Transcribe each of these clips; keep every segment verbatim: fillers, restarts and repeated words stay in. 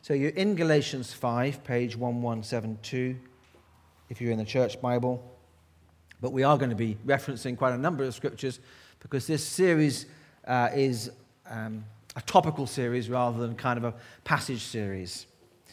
So you're in Galatians five, page eleven seventy-two, if you're in the church Bible. But we are going to be referencing quite a number of scriptures because this series uh, is um, a topical series rather than kind of a passage series.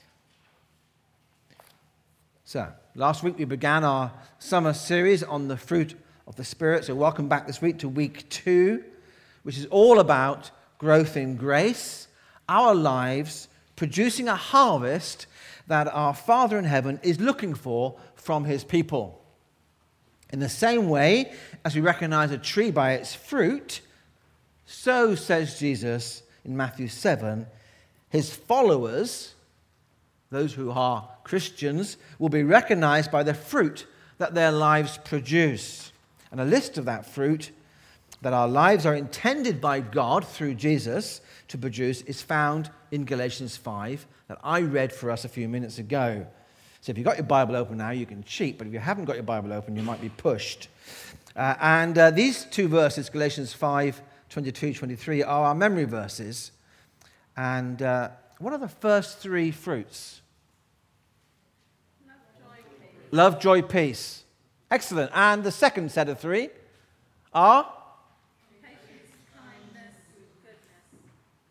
So, last week we began our summer series on the fruit of the Spirit. So welcome back this week to week two, which is all about growth in grace, our lives producing a harvest that our Father in heaven is looking for from his people. In the same way as we recognize a tree by its fruit, so, says Jesus in Matthew seven, his followers, those who are Christians, will be recognized by the fruit that their lives produce. And a list of that fruit that our lives are intended by God through Jesus to produce is found in Galatians five that I read for us a few minutes ago. So if you've got your Bible open now, you can cheat, but if you haven't got your Bible open, you might be pushed. Uh, and uh, these two verses, Galatians five, twenty-two, twenty-three, are our memory verses. And uh, what are the first three fruits? Love, joy, peace. Love, joy, peace. Excellent. And the second set of three are? Patience, kindness, goodness.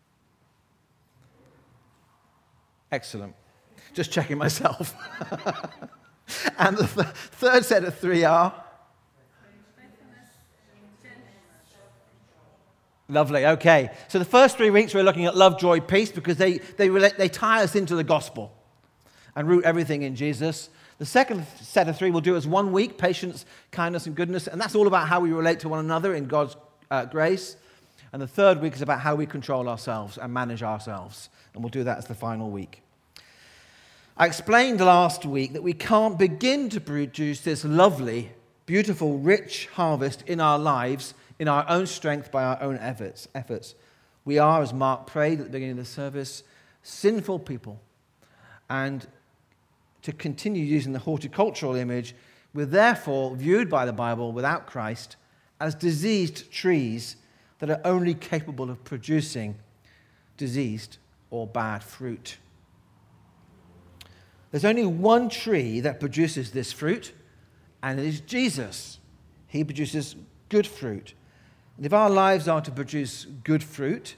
Excellent. Just checking myself. And the th- third set of three are? Faithfulness, gentleness. Lovely. Okay. So the first three weeks we're looking at love, joy, peace because they, they, relate, they tie us into the gospel and root everything in Jesus. The second set of three we'll do as one week, patience, kindness, and goodness. And that's all about how we relate to one another in God's uh, grace. And the third week is about how we control ourselves and manage ourselves. And we'll do that as the final week. I explained last week that we can't begin to produce this lovely, beautiful, rich harvest in our lives in our own strength by our own efforts. efforts. We are, as Mark prayed at the beginning of the service, sinful people. And to continue using the horticultural image, we're therefore viewed by the Bible without Christ as diseased trees that are only capable of producing diseased or bad fruit. There's only one tree that produces this fruit, and it is Jesus. He produces good fruit. And if our lives are to produce good fruit,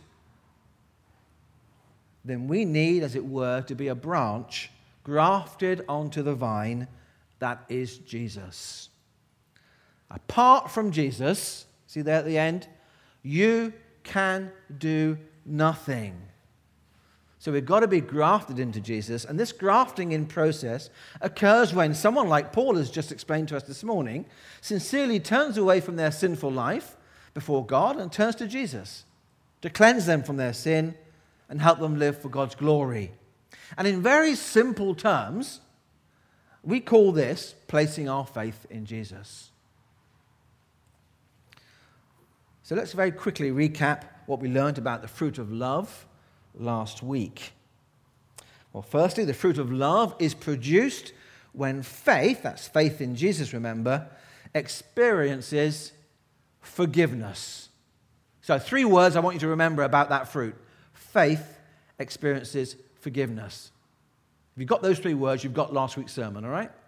then we need, as it were, to be a branch grafted onto the vine that is Jesus. Apart from Jesus, see there at the end, you can do nothing. So we've got to be grafted into Jesus, and this grafting in process occurs when someone like Paul has just explained to us this morning sincerely turns away from their sinful life before God and turns to Jesus to cleanse them from their sin and help them live for God's glory. And in very simple terms, we call this placing our faith in Jesus. So let's very quickly recap what we learned about the fruit of love last week. Well, firstly, the fruit of love is produced when faith, that's faith in Jesus, remember, experiences forgiveness. So three words I want you to remember about that fruit. Faith experiences forgiveness. If you've got those three words, you've got last week's sermon, all right?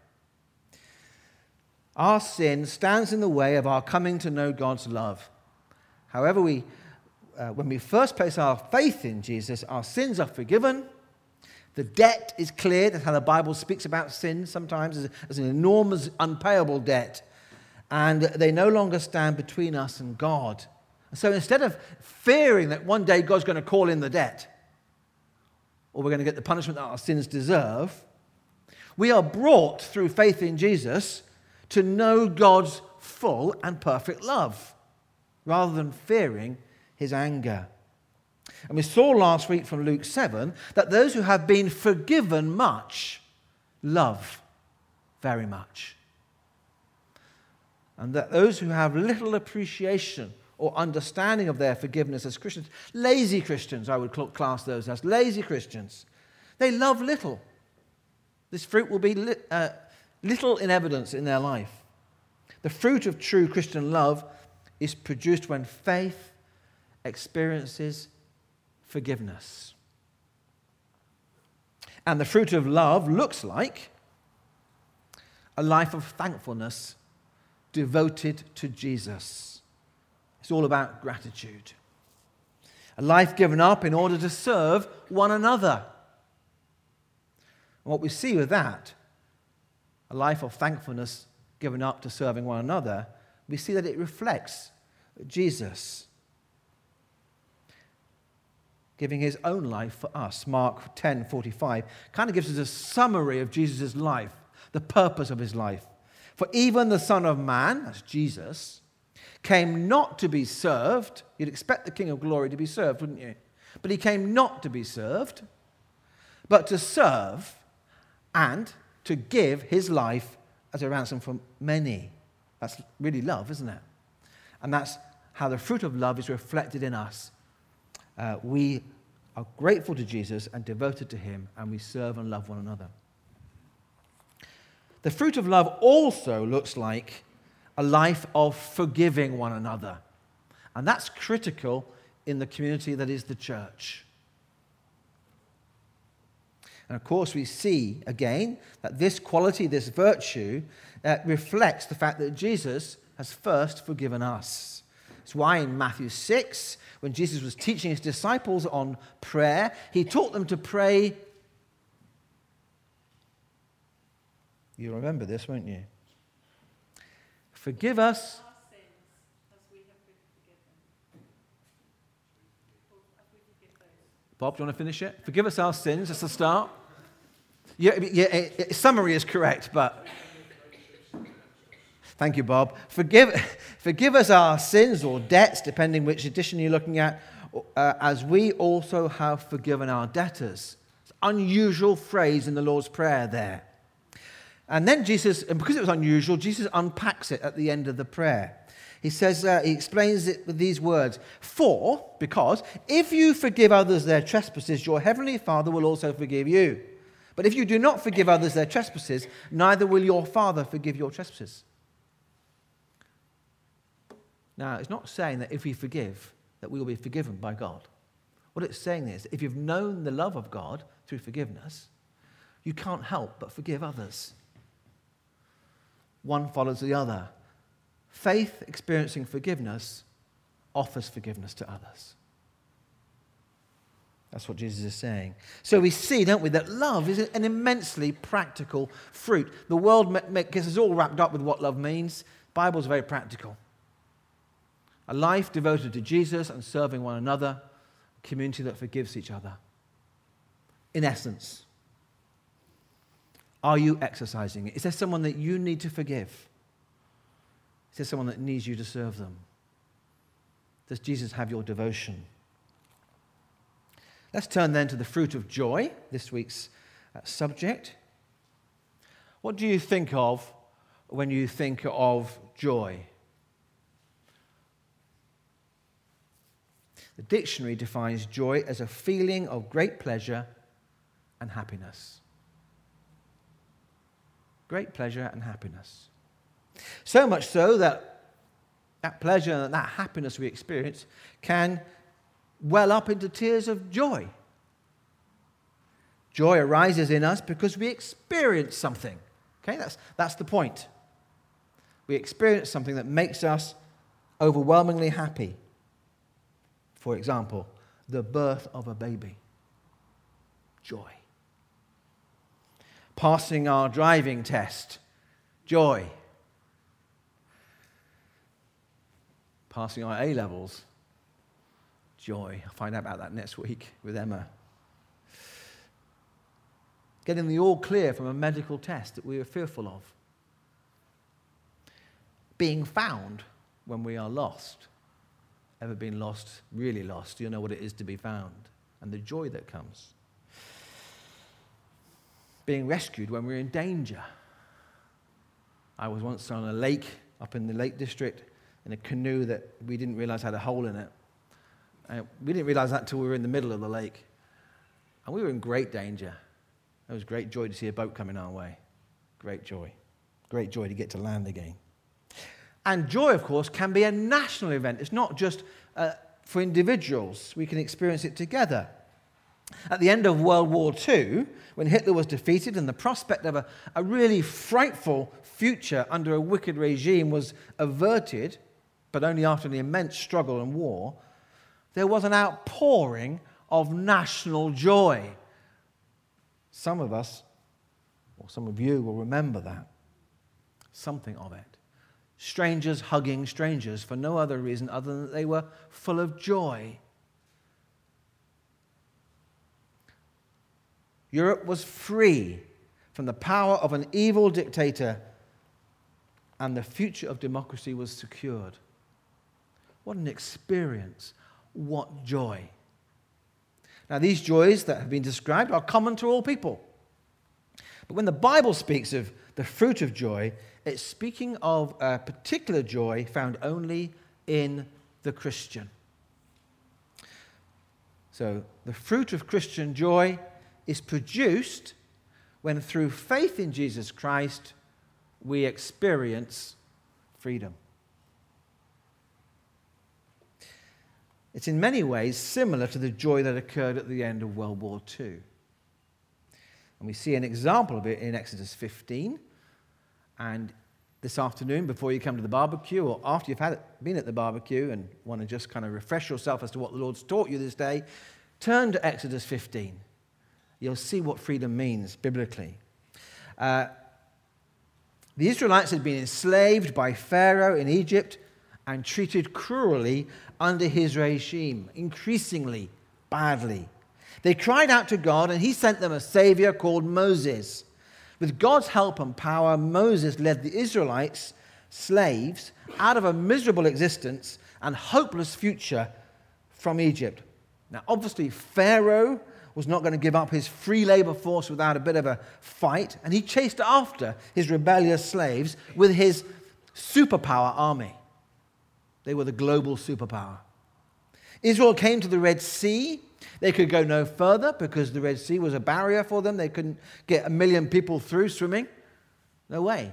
Our sin stands in the way of our coming to know God's love. However, we Uh, when we first place our faith in Jesus, our sins are forgiven. The debt is cleared. That's how the Bible speaks about sin sometimes as, as an enormous, unpayable debt. And they no longer stand between us and God. And so instead of fearing that one day God's going to call in the debt, or we're going to get the punishment that our sins deserve, we are brought through faith in Jesus to know God's full and perfect love, rather than fearing his anger. And we saw last week from Luke seven that those who have been forgiven much love very much. And that those who have little appreciation or understanding of their forgiveness as Christians, lazy Christians, I would class those as lazy Christians, they love little. This fruit will be li- uh, little in evidence in their life. The fruit of true Christian love is produced when faith experiences forgiveness. And the fruit of love looks like a life of thankfulness devoted to Jesus. It's all about gratitude. A life given up in order to serve one another. And what we see with that, a life of thankfulness given up to serving one another, we see that it reflects Jesus giving his own life for us. Mark ten forty-five kind of gives us a summary of Jesus' life, the purpose of his life. For even the Son of Man, that's Jesus, came not to be served. You'd expect the King of Glory to be served, wouldn't you? But he came not to be served, but to serve and to give his life as a ransom for many. That's really love, isn't it? And that's how the fruit of love is reflected in us. Uh, we are grateful to Jesus and devoted to him, and we serve and love one another. The fruit of love also looks like a life of forgiving one another. And that's critical in the community that is the church. And of course, we see again that this quality, this virtue, uh, reflects the fact that Jesus has first forgiven us. It's why in Matthew six, when Jesus was teaching his disciples on prayer, he taught them to pray. You remember this, won't you? Forgive us. Our sins, as we have been forgiven. Or as we forgive those. Bob, do you want to finish it? Forgive us our sins, that's the start. Yeah, yeah, eh, eh, summary is correct, but thank you, Bob. Forgive, forgive us our sins or debts, depending which edition you're looking at, uh, as we also have forgiven our debtors. It's an unusual phrase in the Lord's Prayer there. And then Jesus, and because it was unusual, Jesus unpacks it at the end of the prayer. He says, uh, he explains it with these words. For, because, if you forgive others their trespasses, your heavenly Father will also forgive you. But if you do not forgive others their trespasses, neither will your Father forgive your trespasses. Now, it's not saying that if we forgive, that we will be forgiven by God. What it's saying is, if you've known the love of God through forgiveness, you can't help but forgive others. One follows the other. Faith experiencing forgiveness offers forgiveness to others. That's what Jesus is saying. So we see, don't we, that love is an immensely practical fruit. The world gets us all wrapped up with what love means. The Bible's very practical. A life devoted to Jesus and serving one another, a community that forgives each other. In essence, are you exercising it? Is there someone that you need to forgive? Is there someone that needs you to serve them? Does Jesus have your devotion? Let's turn then to the fruit of joy, this week's uh, subject. What do you think of when you think of joy? The dictionary defines joy as a feeling of great pleasure and happiness. Great pleasure and happiness. So much so that that pleasure and that happiness we experience can well up into tears of joy. Joy arises in us because we experience something. Okay, that's, that's the point. We experience something that makes us overwhelmingly happy. For example, the birth of a baby. Joy. Passing our driving test. Joy. Passing our A-levels. Joy. I'll find out about that next week with Emma. Getting the all clear from a medical test that we were fearful of. Being found when we are lost. Ever been lost, really lost? You know what it is to be found and the joy that comes. Being rescued when we're in danger. I was once on a lake up in the Lake District in a canoe that we didn't realize had a hole in it. And we didn't realize that until we were in the middle of the lake. And we were in great danger. It was great joy to see a boat coming our way. Great joy. Great joy to get to land again. And joy, of course, can be a national event. It's not just uh, for individuals. We can experience it together. At the end of World War Two, when Hitler was defeated and the prospect of a, a really frightful future under a wicked regime was averted, but only after an immense struggle and war, there was an outpouring of national joy. Some of us, or some of you, will remember that. Something of it. Strangers hugging strangers for no other reason other than that they were full of joy. Europe was free from the power of an evil dictator, and the future of democracy was secured. What an experience. What joy. Now, these joys that have been described are common to all people. But when the Bible speaks of the fruit of joy, it's speaking of a particular joy found only in the Christian. So, the fruit of Christian joy is produced when, through faith in Jesus Christ, we experience freedom. It's in many ways similar to the joy that occurred at the end of World War Two. And we see an example of it in Exodus fifteen. And this afternoon, before you come to the barbecue, or after you've had it, been at the barbecue and want to just kind of refresh yourself as to what the Lord's taught you this day, turn to Exodus fifteen. You'll see what freedom means biblically. Uh, the Israelites had been enslaved by Pharaoh in Egypt and treated cruelly under his regime, increasingly badly. They cried out to God, and he sent them a savior called Moses. With God's help and power, Moses led the Israelites, slaves, out of a miserable existence and hopeless future from Egypt. Now, obviously, Pharaoh was not going to give up his free labor force without a bit of a fight, and he chased after his rebellious slaves with his superpower army. They were the global superpower. Israel came to the Red Sea. They could go no further because the Red Sea was a barrier for them. They couldn't get a million people through swimming. No way.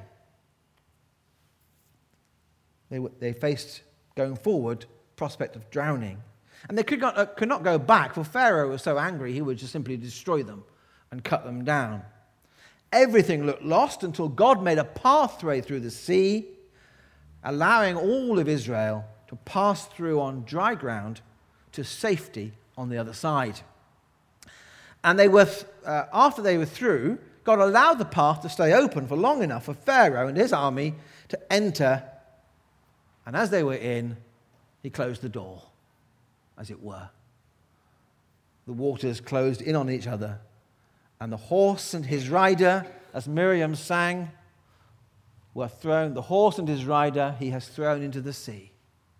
They, they faced, going forward, prospect of drowning. And they could not, uh, could not go back, for Pharaoh was so angry he would just simply destroy them and cut them down. Everything looked lost until God made a pathway through the sea, allowing all of Israel to pass through on dry ground to safety on the other side. And they were, uh, after they were through, God allowed the path to stay open for long enough for Pharaoh and his army to enter. And as they were in, he closed the door, as it were. The waters closed in on each other, and the horse and his rider, as Miriam sang, were thrown, the horse and his rider he has thrown into the sea.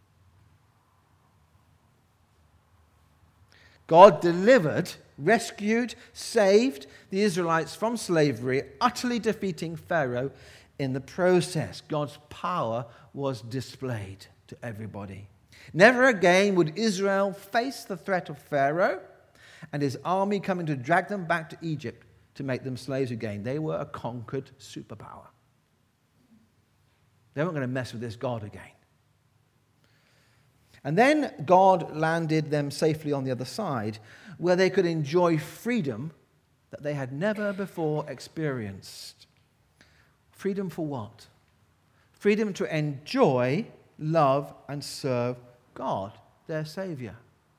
God delivered, rescued, saved the Israelites from slavery, utterly defeating Pharaoh in the process. God's power was displayed to everybody. Never again would Israel face the threat of Pharaoh and his army coming to drag them back to Egypt to make them slaves again. They were a conquered superpower. They weren't going to mess with this God again. And then God landed them safely on the other side, where they could enjoy freedom that they had never before experienced. Freedom for what? Freedom to enjoy, love, and serve God, their Savior.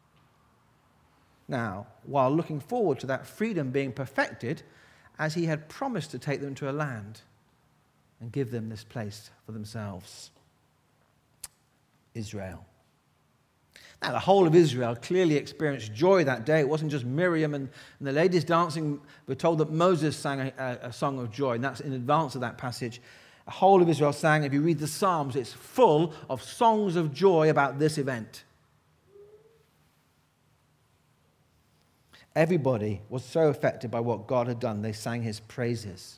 Now, while looking forward to that freedom being perfected, as he had promised to take them to a land and give them this place for themselves. Israel. Now, the whole of Israel clearly experienced joy that day. It wasn't just Miriam and, and the ladies dancing. We're told that Moses sang a, a, a song of joy, and that's in advance of that passage. The whole of Israel sang. If you read the Psalms, it's full of songs of joy about this event. Everybody was so affected by what God had done, they sang his praises.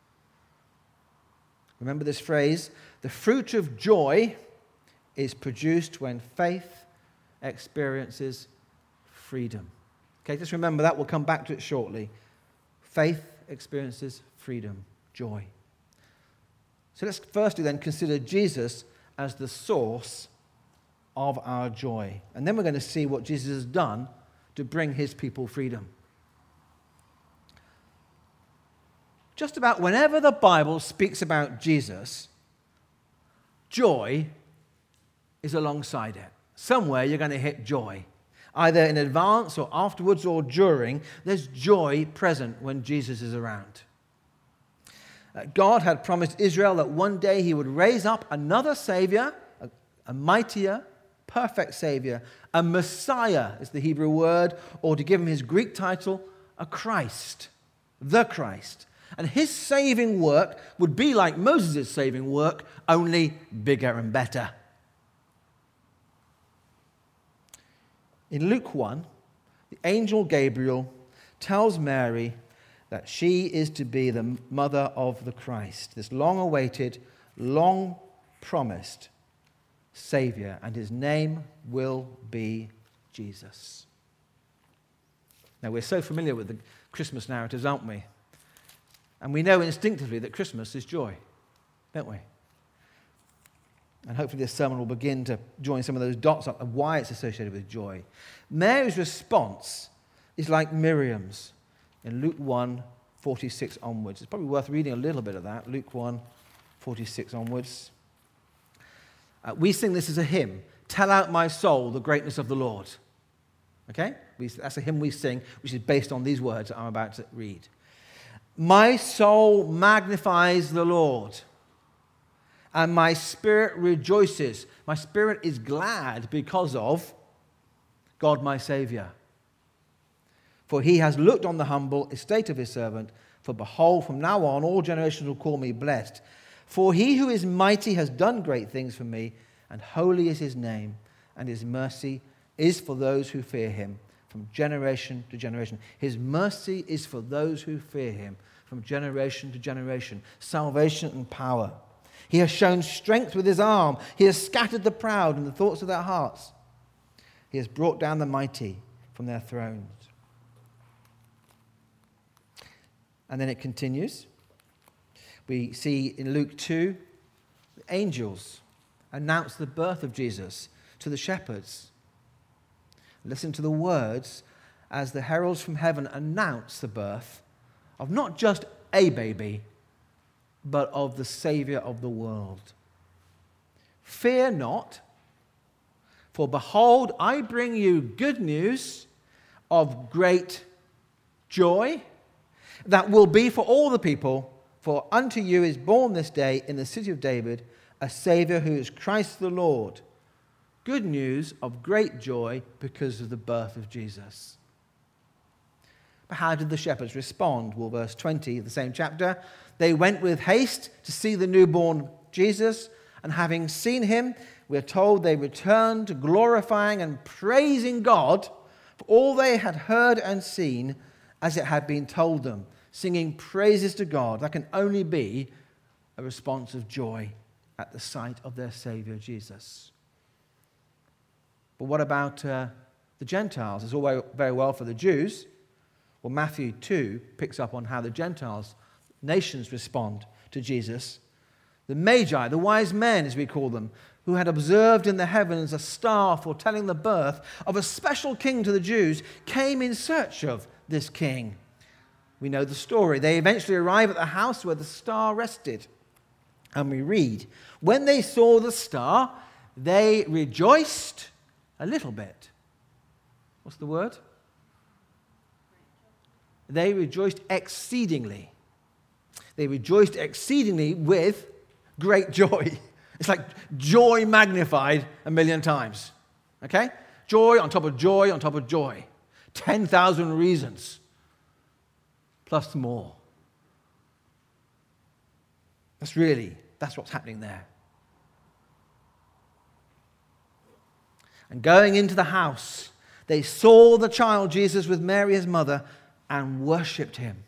Remember this phrase? The fruit of joy is produced when faith experiences freedom. Okay, just remember that. We'll come back to it shortly. Faith experiences freedom, joy. So let's firstly then consider Jesus as the source of our joy. And then we're going to see what Jesus has done to bring his people freedom. just about whenever the Bible speaks about Jesus, joy is alongside it. Somewhere you're going to hit joy. Either in advance or afterwards or during, there's joy present when Jesus is around. Uh, God had promised Israel that one day he would raise up another Savior, a, a mightier, perfect Savior. A Messiah is the Hebrew word, or to give him his Greek title, a Christ, the Christ. And his saving work would be like Moses' saving work, only bigger and better. In Luke one, the angel Gabriel tells Mary that she is to be the mother of the Christ, this long-awaited, long-promised Savior, and his name will be Jesus. Now, we're so familiar with the Christmas narratives, aren't we? And we know instinctively that Christmas is joy, don't we? And hopefully this sermon will begin to join some of those dots up of why it's associated with joy. Mary's response is like Miriam's in Luke one, forty-six onwards. It's probably worth reading a little bit of that, Luke one, forty-six onwards. Uh, we sing this as a hymn, "Tell out my soul the greatness of the Lord." Okay? We, that's a hymn we sing, which is based on these words that I'm about to read. "My soul magnifies the Lord, and my spirit rejoices." My spirit is glad because of God my Saviour. "For he has looked on the humble estate of his servant. For behold, from now on all generations will call me blessed. For he who is mighty has done great things for me, and holy is his name, and his mercy is for those who fear him from generation to generation." His mercy is for those who fear him from generation to generation. Salvation and power. "He has shown strength with his arm. He has scattered the proud in the thoughts of their hearts. He has brought down the mighty from their thrones." And then it continues. We see in Luke two, the angels announce the birth of Jesus to the shepherds. Listen to the words as the heralds from heaven announce the birth of not just a baby, but of the Savior of the world. "Fear not, for behold, I bring you good news of great joy that will be for all the people. For unto you is born this day in the city of David a Savior who is Christ the Lord." Good news of great joy because of the birth of Jesus. But how did the shepherds respond? Well, verse twenty of the same chapter. "They went with haste to see the newborn Jesus, and having seen him, we're told they returned glorifying and praising God for all they had heard and seen as it had been told them," singing praises to God. That can only be a response of joy at the sight of their Savior Jesus. But what about uh, the Gentiles? It's all very well for the Jews. Well, Matthew two picks up on how the Gentiles, nations, respond to Jesus. The Magi, the wise men as we call them, who had observed in the heavens a star foretelling the birth of a special king to the Jews, came in search of this king. We know the story. They eventually arrive at the house where the star rested. And we read, "When they saw the star, they rejoiced a little bit." What's the word? They rejoiced exceedingly. They rejoiced exceedingly with great joy. It's like joy magnified a million times. Okay? Joy on top of joy on top of joy. ten thousand reasons. Plus more. That's really, that's what's happening there. And going into the house, they saw the child Jesus with Mary his mother and worshipped him.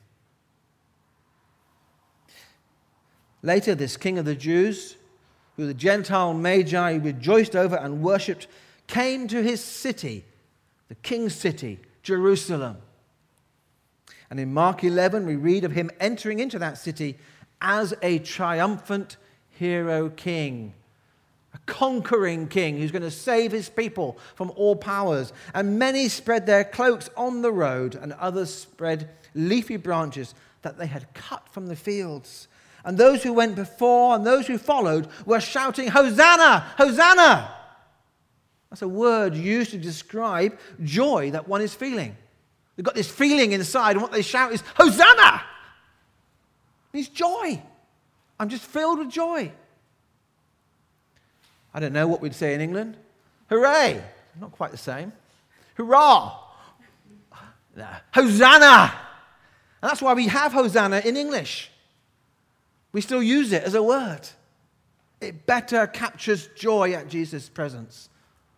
Later, this king of the Jews, who the Gentile Magi rejoiced over and worshipped, came to his city, the king's city, Jerusalem. And in Mark eleven, we read of him entering into that city as a triumphant hero king. a conquering king who's going to save his people from all powers. And many spread their cloaks on the road, and others spread leafy branches that they had cut from the fields. And those who went before and those who followed were shouting, Hosanna! Hosanna! That's a word used to describe joy that one is feeling. They've got this feeling inside, and what they shout is, Hosanna! It means joy. I'm just filled with joy. I don't know what we'd say in England. Hooray! Not quite the same. Hurrah! No. Hosanna! And that's why we have Hosanna in English. We still use it as a word. It better captures joy at Jesus' presence.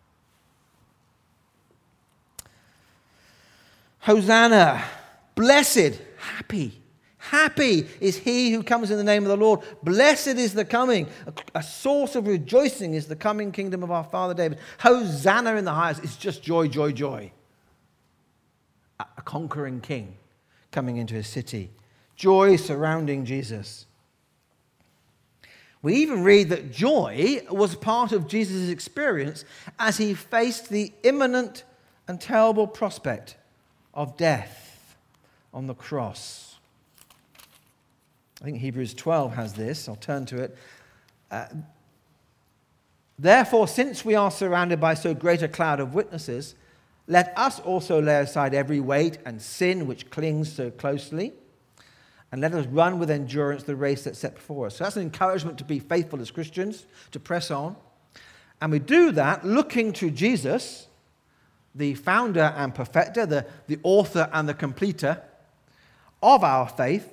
Hosanna, blessed, happy. Happy is he who comes in the name of the Lord. Blessed is the coming. A, a source of rejoicing is the coming kingdom of our father David. Hosanna in the highest. It's just joy, joy, joy. A, a conquering king coming into his city. Joy surrounding Jesus. We even read that joy was part of Jesus' experience as he faced the imminent and terrible prospect of death on the cross. I think Hebrews twelve has this. I'll turn to it. Uh, Therefore, since we are surrounded by so great a cloud of witnesses, let us also lay aside every weight and sin which clings so closely, and let us run with endurance the race that's set before us. So that's an encouragement to be faithful as Christians, to press on. And we do that looking to Jesus, the founder and perfecter, the, the author and the completer of our faith,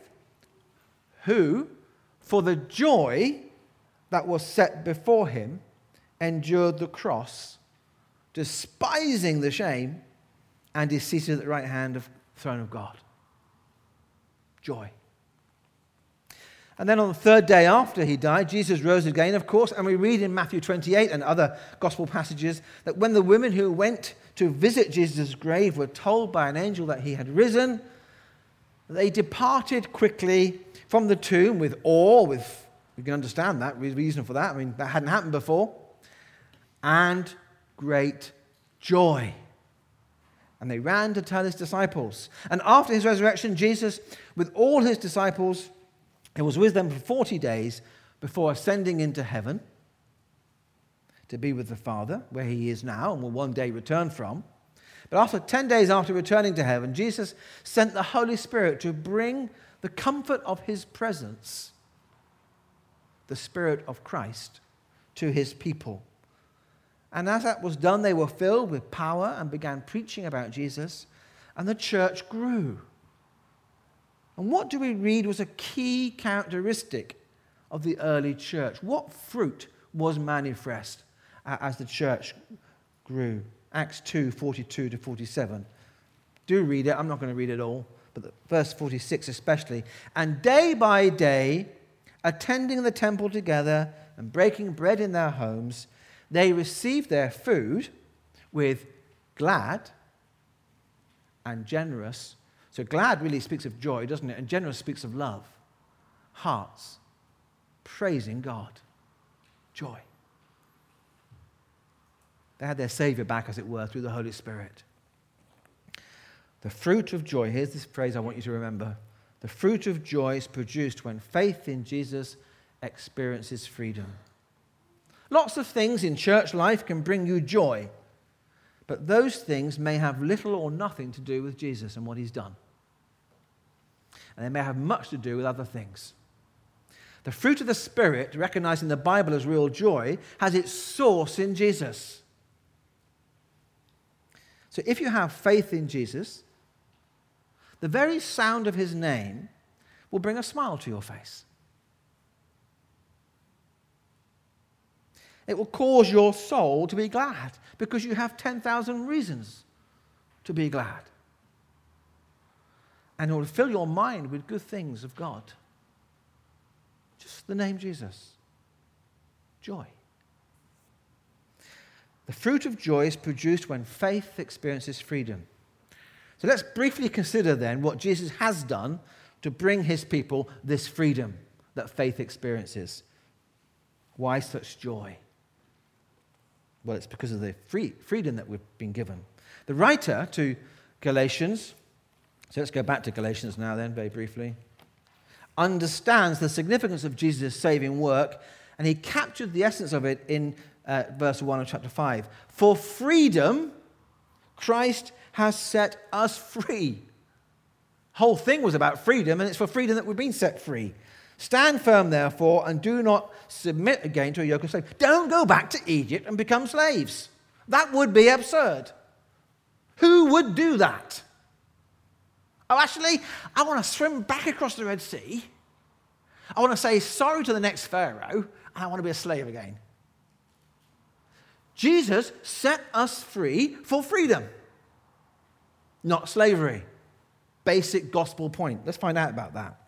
who, for the joy that was set before him, endured the cross, despising the shame, and is seated at the right hand of the throne of God. Joy. And then on the third day after he died, Jesus rose again, of course, and we read in Matthew twenty-eight and other gospel passages that when the women who went to visit Jesus' grave were told by an angel that he had risen, they departed quickly from the tomb with awe, with, we can understand that, reason for that, I mean, that hadn't happened before, and great joy. And they ran to tell his disciples. And after his resurrection, Jesus, with all his disciples, he was with them for forty days before ascending into heaven to be with the Father, where he is now and will one day return from. But after ten days after returning to heaven, Jesus sent the Holy Spirit to bring the comfort of his presence, the Spirit of Christ, to his people. And as that was done, they were filled with power and began preaching about Jesus, and the church grew. And what do we read was a key characteristic of the early church? What fruit was manifest as the church grew? Acts two, forty-two to forty-seven. Do read it. I'm not going to read it all, but verse forty-six especially. And day by day, attending the temple together and breaking bread in their homes, they received their food with glad and generous. So glad really speaks of joy, doesn't it? And generous speaks of love. Hearts praising God. Joy. They had their Savior back, as it were, through the Holy Spirit. The fruit of joy, here's this phrase I want you to remember. The fruit of joy is produced when faith in Jesus experiences freedom. Lots of things in church life can bring you joy, but those things may have little or nothing to do with Jesus and what he's done. And they may have much to do with other things. The fruit of the Spirit, recognizing the Bible as real joy, has its source in Jesus. So if you have faith in Jesus, the very sound of his name will bring a smile to your face. It will cause your soul to be glad because you have ten thousand reasons to be glad. And it will fill your mind with good things of God. Just the name Jesus. Joy. The fruit of joy is produced when faith experiences freedom. So let's briefly consider then what Jesus has done to bring his people this freedom that faith experiences. Why such joy? Well, it's because of the free, freedom that we've been given. The writer to Galatians, so let's go back to Galatians now then, very briefly, understands the significance of Jesus' saving work, and he captured the essence of it in uh, verse one of chapter five. For freedom, Christ has set us free. The whole thing was about freedom, and it's for freedom that we've been set free. Stand firm, therefore, and do not submit again to a yoke of slavery. Don't go back to Egypt and become slaves. That would be absurd. Who would do that? Oh, actually, I want to swim back across the Red Sea. I want to say sorry to the next Pharaoh, and I want to be a slave again. Jesus set us free for freedom, not slavery. Basic gospel point. Let's find out about that.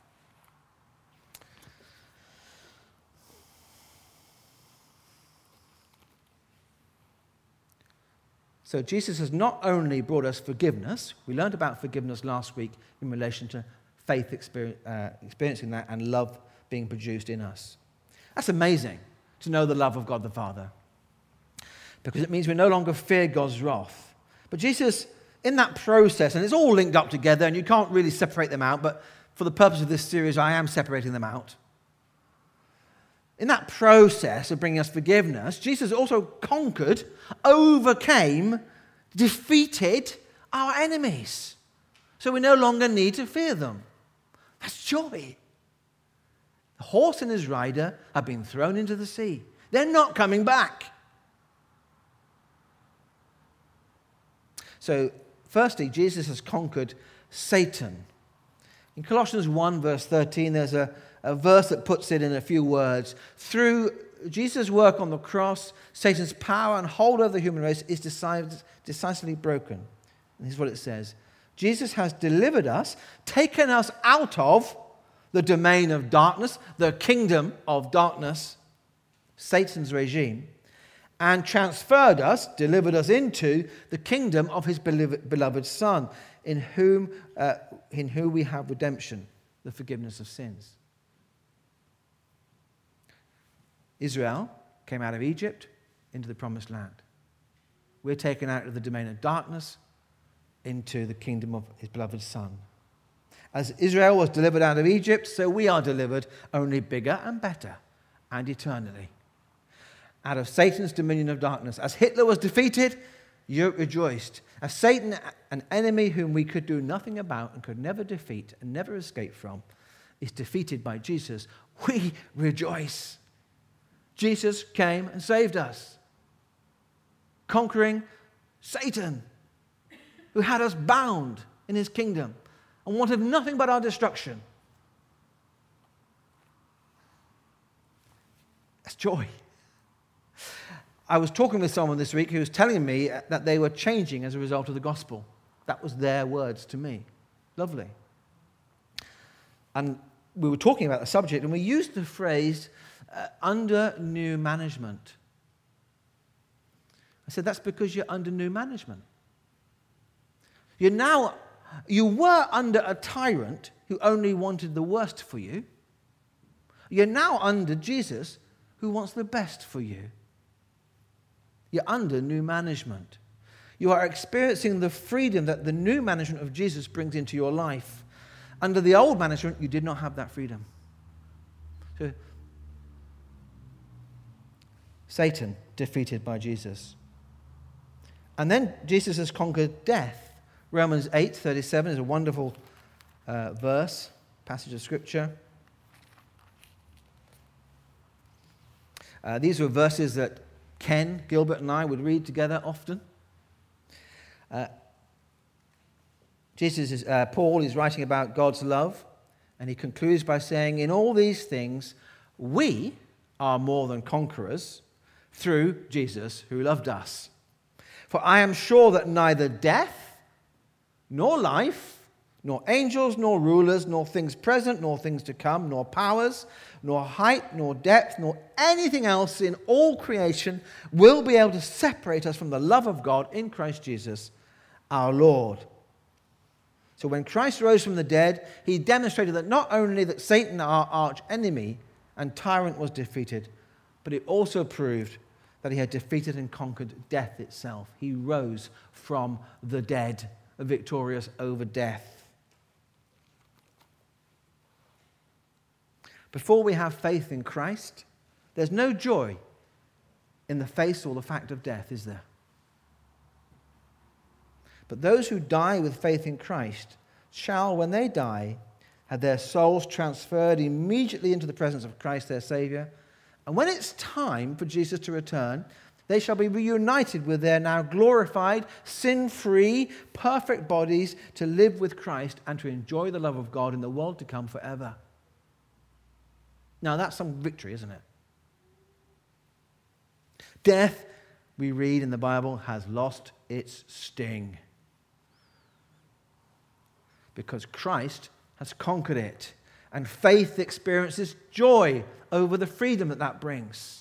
So Jesus has not only brought us forgiveness, we learned about forgiveness last week in relation to faith experience, uh, experiencing that and love being produced in us. That's amazing to know the love of God the Father, because it means we no longer fear God's wrath. But Jesus, in that process, and it's all linked up together and you can't really separate them out, but for the purpose of this series I am separating them out. In that process of bringing us forgiveness, Jesus also conquered, overcame, defeated our enemies. So we no longer need to fear them. That's joy. The horse and his rider have been thrown into the sea. They're not coming back. So, firstly, Jesus has conquered Satan. In Colossians one, verse thirteen, there's a A verse that puts it in a few words. Through Jesus' work on the cross, Satan's power and hold over the human race is decisively broken. And here's what it says. Jesus has delivered us, taken us out of the domain of darkness, the kingdom of darkness, Satan's regime, and transferred us, delivered us into the kingdom of his beloved Son, in whom, uh, in whom we have redemption, the forgiveness of sins. Israel came out of Egypt into the promised land. We're taken out of the domain of darkness into the kingdom of his beloved Son. As Israel was delivered out of Egypt, so we are delivered, only bigger and better, and eternally. Out of Satan's dominion of darkness. As Hitler was defeated, Europe rejoiced. As Satan, an enemy whom we could do nothing about and could never defeat and never escape from, is defeated by Jesus, we rejoice. Jesus came and saved us, conquering Satan, who had us bound in his kingdom and wanted nothing but our destruction. That's joy. I was talking with someone this week who was telling me that they were changing as a result of the gospel. That was their words to me. Lovely. And we were talking about the subject, and we used the phrase, Uh, under new management. I said, that's because you're under new management. You're now, you were under a tyrant who only wanted the worst for you. You're now under Jesus who wants the best for you. You're under new management. You are experiencing the freedom that the new management of Jesus brings into your life. Under the old management, you did not have that freedom. So, Satan defeated by Jesus. And then Jesus has conquered death. Romans eight thirty-seven is a wonderful uh, verse, passage of Scripture. Uh, these were verses that Ken, Gilbert, and I would read together often. Uh, Jesus is, uh, Paul is writing about God's love, and he concludes by saying, in all these things, we are more than conquerors through Jesus who loved us. For I am sure that neither death, nor life, nor angels, nor rulers, nor things present, nor things to come, nor powers, nor height, nor depth, nor anything else in all creation will be able to separate us from the love of God in Christ Jesus, our Lord. So when Christ rose from the dead, he demonstrated that not only that Satan, our arch enemy and tyrant, was defeated, but it also proved that he had defeated and conquered death itself. He rose from the dead, victorious over death. Before we have faith in Christ, there's no joy in the face or the fact of death, is there? But those who die with faith in Christ shall, when they die, have their souls transferred immediately into the presence of Christ their Saviour. And when it's time for Jesus to return, they shall be reunited with their now glorified, sin-free, perfect bodies to live with Christ and to enjoy the love of God in the world to come forever. Now that's some victory, isn't it? Death, we read in the Bible, has lost its sting, because Christ has conquered it, and faith experiences joy over the freedom that that brings.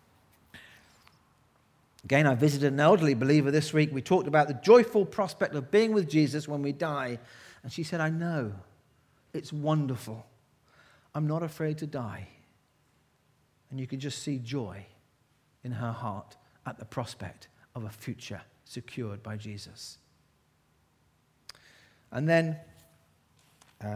Again, I visited an elderly believer this week. We talked about the joyful prospect of being with Jesus when we die, and she said, I know, it's wonderful. I'm not afraid to die. And you could just see joy in her heart at the prospect of a future secured by Jesus. And then uh,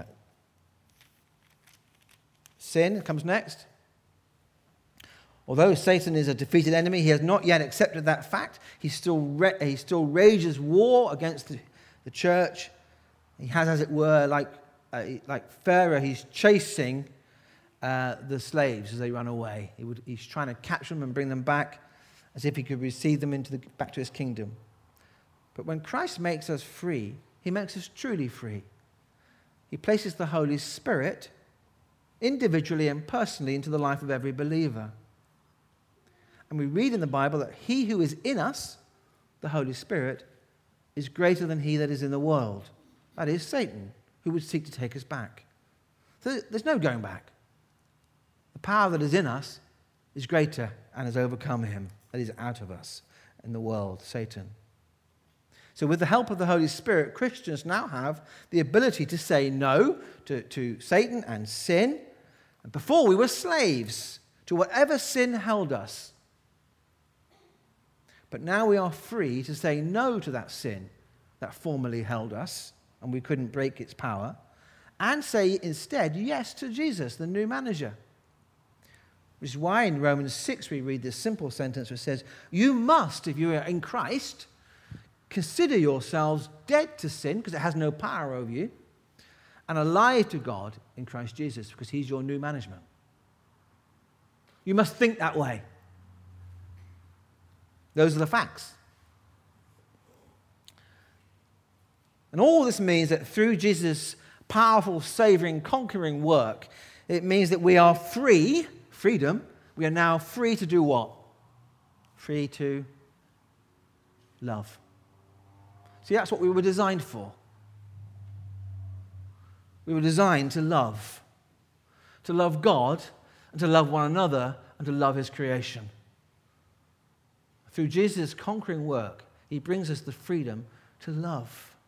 sin comes next. Although Satan is a defeated enemy, he has not yet accepted that fact. He still, re- he still rages war against the, the church. He has, as it were, like, uh, like Pharaoh, he's chasing uh, the slaves as they run away. He would, he's trying to catch them and bring them back as if he could receive them into the, back to his kingdom. But when Christ makes us free, he makes us truly free. He places the Holy Spirit individually and personally into the life of every believer. And we read in the Bible that he who is in us, the Holy Spirit, is greater than he that is in the world. That is Satan, who would seek to take us back. So there's no going back. The power that is in us is greater and has overcome him that is out of us in the world, Satan. So with the help of the Holy Spirit, Christians now have the ability to say no to, to Satan and sin. And before we were slaves to whatever sin held us. But now we are free to say no to that sin that formerly held us, and we couldn't break its power, and say instead yes to Jesus, the new manager. Which is why in Romans six we read this simple sentence which says, you must, if you are in Christ, consider yourselves dead to sin, because it has no power over you, and alive to God in Christ Jesus, because he's your new management. You must think that way. Those are the facts. And all this means that through Jesus' powerful, saving, conquering work, it means that we are free, freedom, we are now free to do what? Free to love. See, that's what we were designed for. We were designed to love. To love God, and to love one another, and to love his creation. Through Jesus' conquering work, he brings us the freedom to love.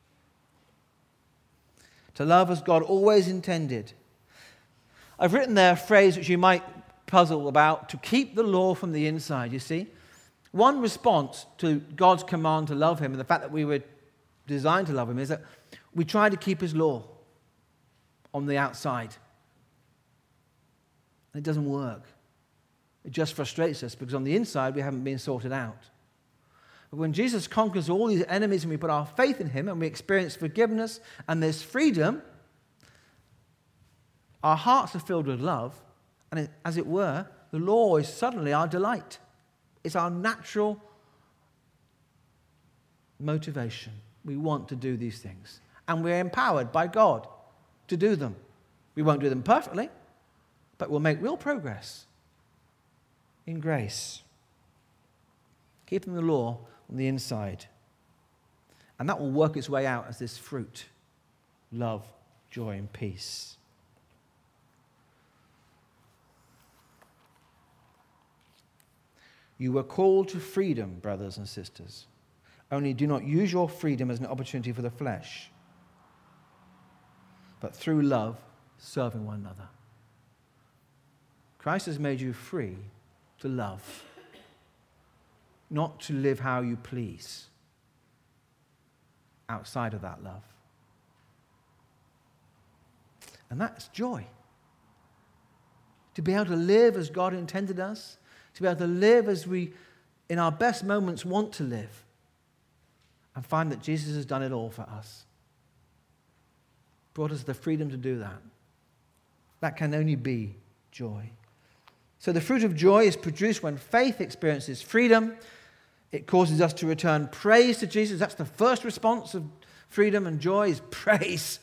To love as God always intended. I've written there a phrase which you might puzzle about, to keep the law from the inside, you see. One response to God's command to love him, and the fact that we were designed to love him, is that we try to keep his law on the outside. And it doesn't work. It just frustrates us because on the inside we haven't been sorted out. But when Jesus conquers all these enemies and we put our faith in him and we experience forgiveness and there's freedom, our hearts are filled with love, and it, as it were, the law is suddenly our delight. It's our natural motivation. We want to do these things. And we're empowered by God to do them. We won't do them perfectly, but we'll make real progress in grace. Keeping the law on the inside. And that will work its way out as this fruit. Love, joy, and peace. You were called to freedom, brothers and sisters. Only do not use your freedom as an opportunity for the flesh, but through love, serving one another. Christ has made you free to love. not to live how you please outside of that love. And that's joy. To be able to live as God intended us, to be able to live as we, in our best moments, want to live, and find that Jesus has done it all for us. Brought us the freedom to do that. That can only be joy. So the fruit of joy is produced when faith experiences freedom. It causes us to return praise to Jesus. That's the first response of freedom and joy, is praise.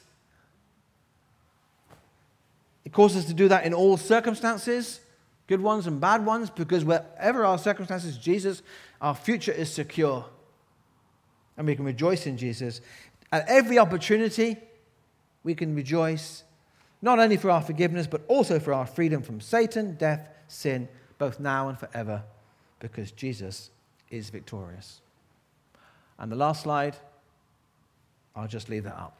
It causes us to do that in all circumstances, good ones and bad ones, because wherever our circumstances, Jesus, our future is secure. And we can rejoice in Jesus. At every opportunity, we can rejoice, not only for our forgiveness, but also for our freedom from Satan, death, sin, both now and forever, because Jesus is victorious. And the last slide, I'll just leave that up.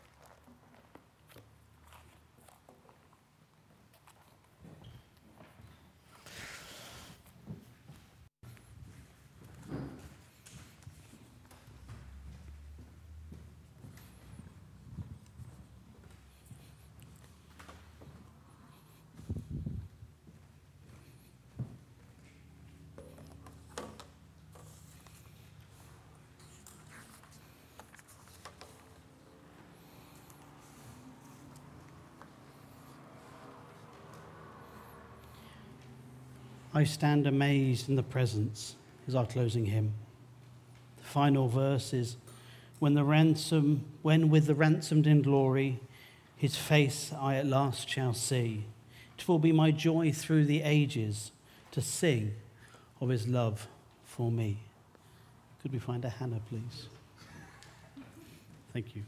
I stand amazed in the presence is our closing hymn. The final verse is, when the ransom, when with the ransomed in glory, his face I at last shall see. It will be my joy through the ages to sing of his love for me. Could we find a Hannah, please? Thank you.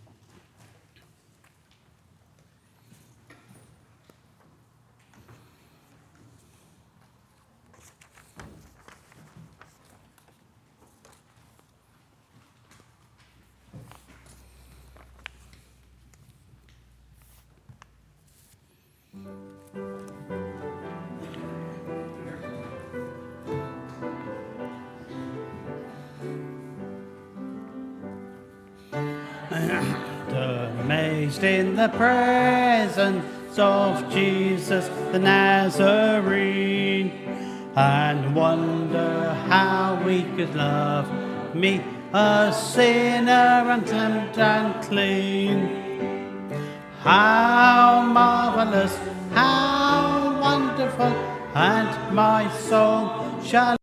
Amazed in the presence of Jesus the Nazarene, and wonder how he could love me, a sinner unkempt and clean. How marvelous, how wonderful, and my soul shall